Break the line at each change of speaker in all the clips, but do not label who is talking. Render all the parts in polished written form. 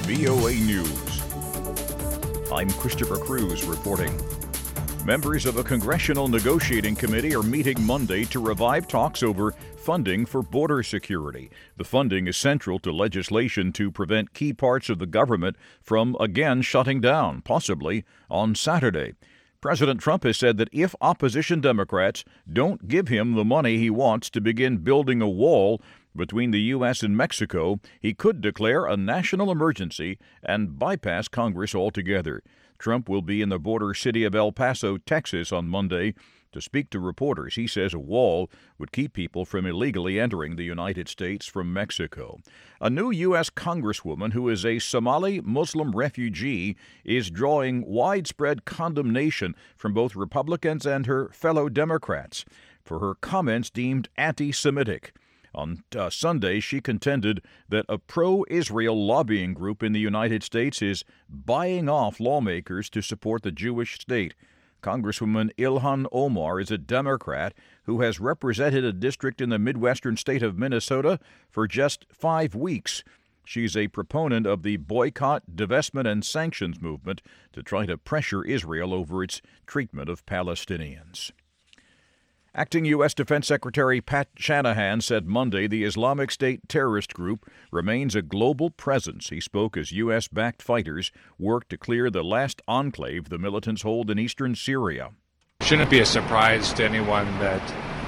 VOA News. I'm Christopher Cruz reporting. Members of a congressional negotiating committee are meeting Monday to revive talks over funding for border security. The funding is central to legislation to prevent key parts of the government from again shutting down, possibly on Saturday. President Trump has said that if opposition Democrats don't give him the money he wants to begin building a wall between the U.S. and Mexico, he could declare a national emergency and bypass Congress altogether. Trump will be in the border city of El Paso, Texas, on Monday to speak to reporters. He says a wall would keep people from illegally entering the United States from Mexico. A new U.S. Congresswoman who is a Somali Muslim refugee is drawing widespread condemnation from both Republicans and her fellow Democrats for her comments deemed anti-Semitic. On Sunday, she contended that a pro-Israel lobbying group in the United States is buying off lawmakers to support the Jewish state. Congresswoman Ilhan Omar is a Democrat who has represented a district in the Midwestern state of Minnesota for just 5 weeks. She's a proponent of the boycott, divestment, and sanctions movement to try to pressure Israel over its treatment of Palestinians. Acting U.S. Defense Secretary Pat Shanahan said Monday the Islamic State terrorist group remains a global presence. He spoke as U.S.-backed fighters work to clear the last enclave the militants hold in eastern Syria.
Shouldn't be a surprise to anyone that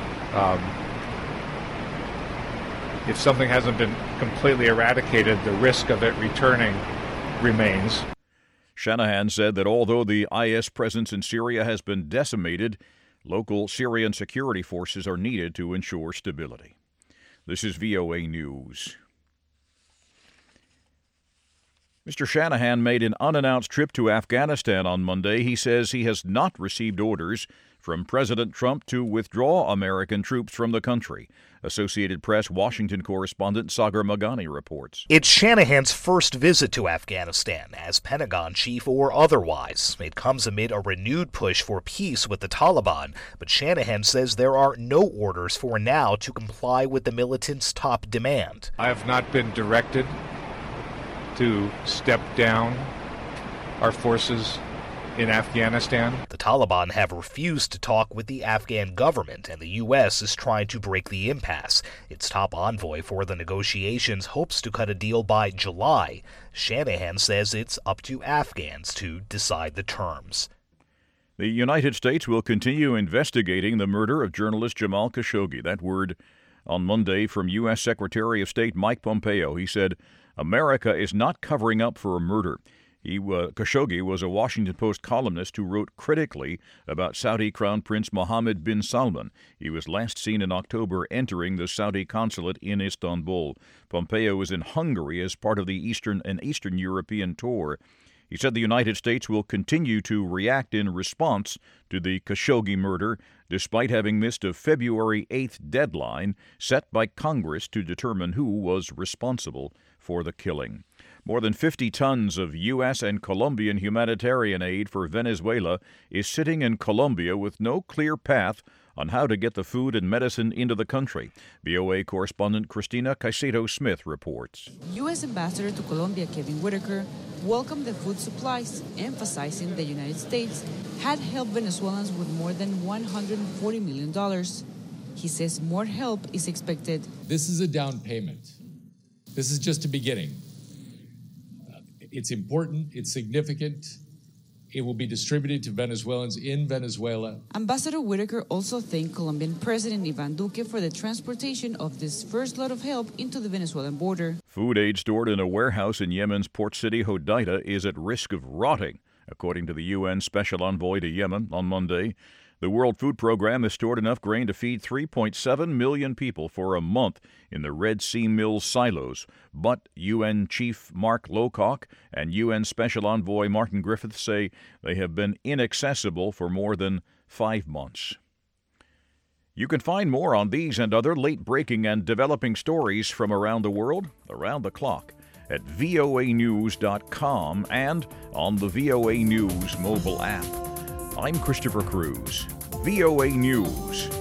if something hasn't been completely eradicated, the risk of it returning remains.
Shanahan said that although the IS presence in Syria has been decimated, local Syrian security forces are needed to ensure stability. This is VOA News. Mr. Shanahan made an unannounced trip to Afghanistan on Monday. He says he has not received orders from President Trump to withdraw American troops from the country. Associated Press Washington correspondent Sagar Magani reports.
It's Shanahan's first visit to Afghanistan as Pentagon chief or otherwise. It comes amid a renewed push for peace with the Taliban, but Shanahan says there are no orders for now to comply with the militants' top demand.
I have not been directed to step down our forces in Afghanistan.
The Taliban have refused to talk with the Afghan government, and the U.S. is trying to break the impasse. Its top envoy for the negotiations hopes to cut a deal by July. Shanahan says it's up to Afghans to decide the terms.
The United States will continue investigating the murder of journalist Jamal Khashoggi. That word on Monday from U.S. Secretary of State Mike Pompeo. He said, America is not covering up for a murder. Khashoggi was a Washington Post columnist who wrote critically about Saudi Crown Prince Mohammed bin Salman. He was last seen in October entering the Saudi consulate in Istanbul. Pompeo was in Hungary as part of the Eastern European tour. He said the United States will continue to react in response to the Khashoggi murder, despite having missed a February 8th deadline set by Congress to determine who was responsible for the killing. More than 50 tons of U.S. and Colombian humanitarian aid for Venezuela is sitting in Colombia with no clear path on how to get the food and medicine into the country. VOA correspondent Christina Caicedo-Smith reports.
U.S. Ambassador to Colombia Kevin Whitaker welcomed the food supplies, emphasizing the United States had helped Venezuelans with more than $140 million. He says more help is expected.
This is a down payment. This is just a beginning. It's important, it's significant. It will be distributed to Venezuelans in Venezuela.
Ambassador Whitaker also thanked Colombian President Ivan Duque for the transportation of this first lot of help into the Venezuelan border.
Food aid stored in a warehouse in Yemen's port city Hodeida is at risk of rotting, according to the UN Special Envoy to Yemen on Monday. The World Food Program has stored enough grain to feed 3.7 million people for a month in the Red Sea Mill silos. But UN Chief Mark Lowcock and UN Special Envoy Martin Griffiths say they have been inaccessible for more than 5 months. You can find more on these and other late-breaking and developing stories from around the world, around the clock, at voanews.com and on the VOA News mobile app. I'm Christopher Cruz, VOA News.